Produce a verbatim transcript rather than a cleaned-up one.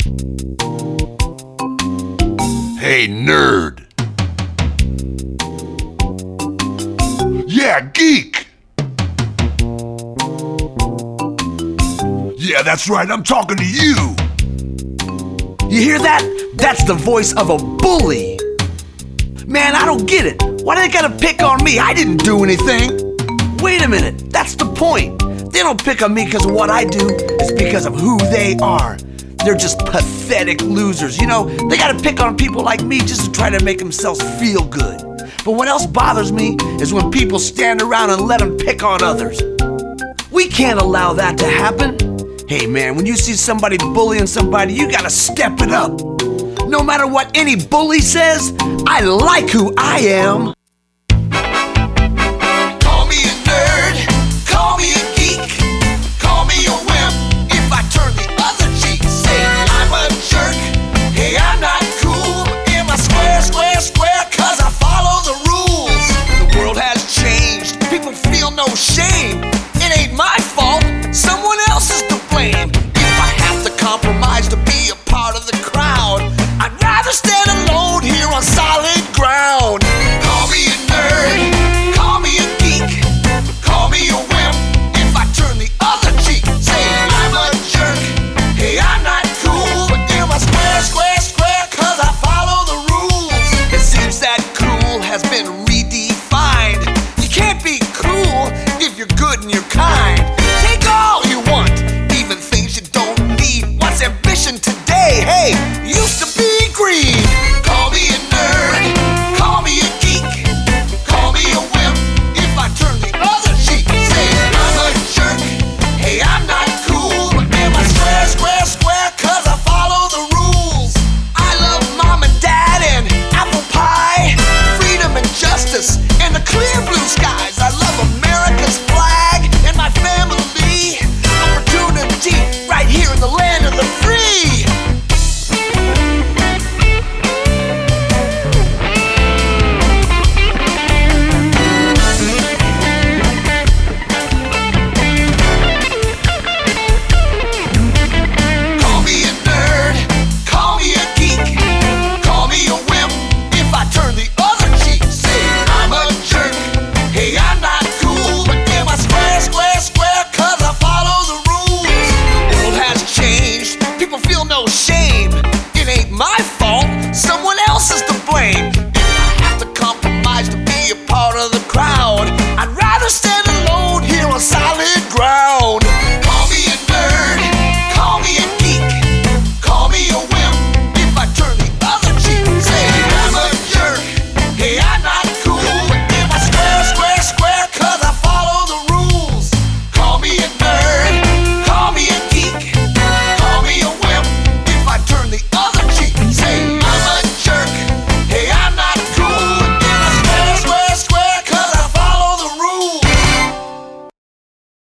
Hey, nerd. Yeah, geek. Yeah, that's right, I'm talking to you. You hear that? That's the voice of a bully. Man, I don't get it. Why do they gotta pick on me? I didn't do anything. Wait a minute, that's the point. They don't pick on me because of what I do. It's because of who they are. They're just pathetic losers. You know, they gotta pick on people like me just to try to make themselves feel good. But what else bothers me is when people stand around and let them pick on others. We can't allow that to happen. Hey man, when you see somebody bullying somebody, you gotta step it up. No matter what any bully says, I like who I am. Call me a nerd, call me a geek, call me a wimp if I turn the other cheek. Say I'm a jerk, hey I'm not cool. Am I square, square, square, cause I follow the rules. The world has changed, people feel no shame. It ain't my fault, someone else is to blame. If I have to compromise to be a part of the crowd, I'd rather stand alone here on solid ground. Call me a nerd, call me a geek, call me a wimp if I turn the other cheek. Say I'm a jerk, hey I'm not cool. But am I square, square, square, cause I follow the rules. It seems that cool has been redefined. You can't be cool if you're good and you're kind. Take all you want, even things you don't need. What's ambition today? Hey, used to be greed. Call me a nerd, call me a geek, call me a wimp if I turn the other cheek. Say I'm a jerk, hey I'm not cool. But am I square, square, square, cause I follow the rules. I love mom and dad and apple pie, freedom and justice and the clear blue skies. I love America's flag and my family, opportunity right here in the land of the free. Call me a nerd, call me a geek, call me a wimp if I turn the other cheek. Say I'm a jerk, hey I'm not cool. But am I square, square, square, cause I follow the rules. The world has changed, people feel no shame. It ain't my fault, someone else is to blame. If I have to compromise to be a part of the crowd, I'd rather stand